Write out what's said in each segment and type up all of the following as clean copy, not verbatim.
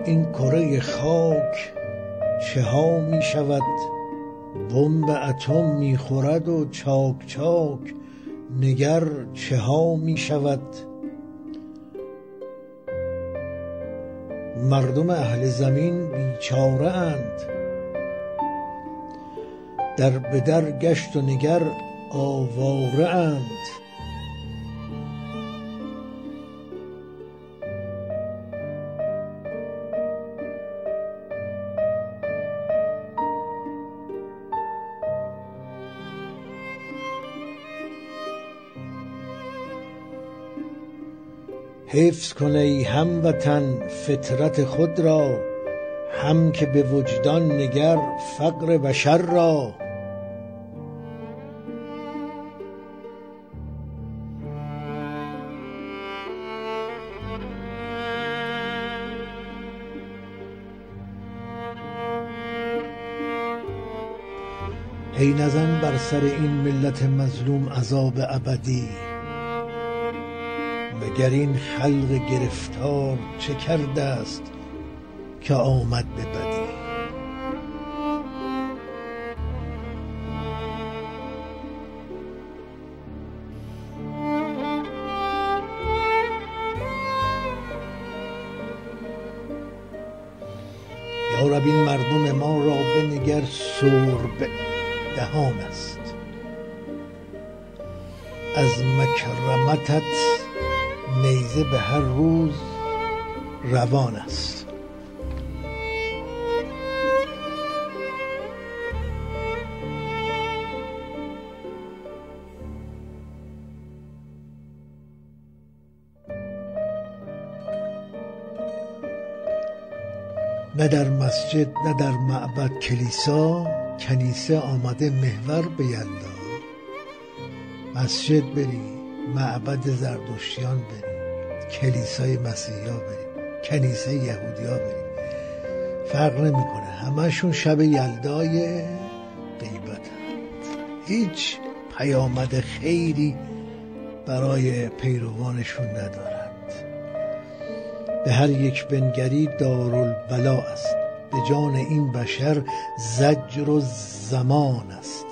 این کره خاک چه ها می شود؟ بمب اتم می خورد و چاک چاک، نگر چه ها می شود؟ مردم اهل زمین بیچاره اند، در به در گشت و نگر آواره اند. حفظ کن ای هموطن فطرت خود را، هم که به وجدان نگر فقر بشر را. ای نزن بر سر این ملت مظلوم عذاب ابدی، مگر این خلق گرفتار چه کرده است که آمد به بدی؟ یا رب این مردم ما را بنگر سرب دهان است، از مکرمتت نیزه به هر روز روان است. نه در مسجد نه در معبد کلیسا، کنیسه آمده محور به یلدا. مسجد بری، معبد زردشتیان بری، کلیسای مسیحیا بری، کنیسه یهودیا بری، فرق نمیکنه، همشون شب یلدای غیبتند. هیچ پیامد خیری برای پیروانشون ندارند. به هر یک بنگری دارالبلا است، به جان این بشر زجر و زمان است.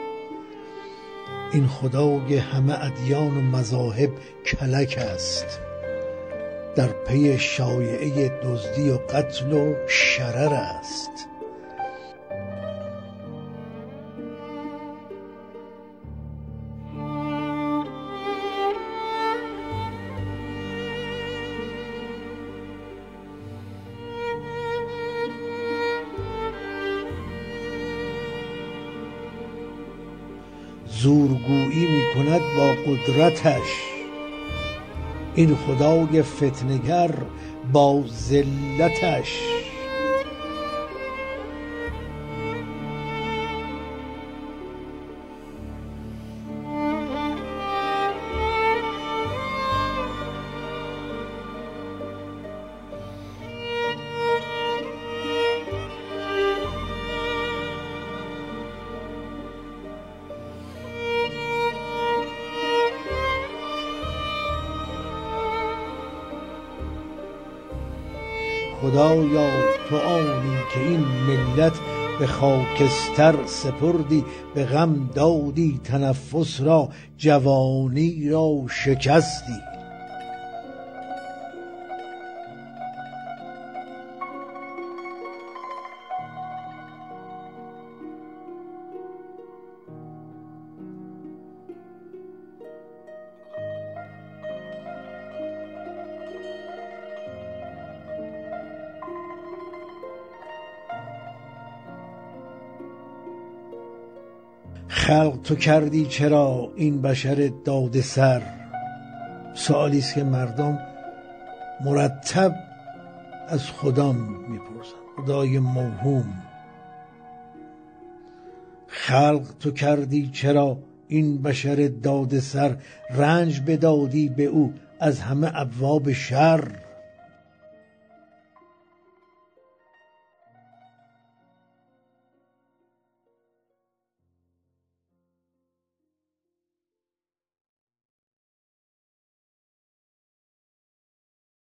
این خدای همه ادیان و مذاهب کلک است، در پی شایعه دزدی و قتل و شرر است. زورگویی می کند با قدرتش، این خدای فتنگر با ذلتش. خدایا تو آنی که این ملت به خاکستر سپردی، به غم دادی تنفس را، جوانی را شکستی. خلق تو کردی چرا این بشر داده سر؟ سوالی است که مردم مرتب از خدا میپرسن، خدای موهوم. خلق تو کردی چرا این بشر داده سر، رنج بدادی به او از همه ابواب شر.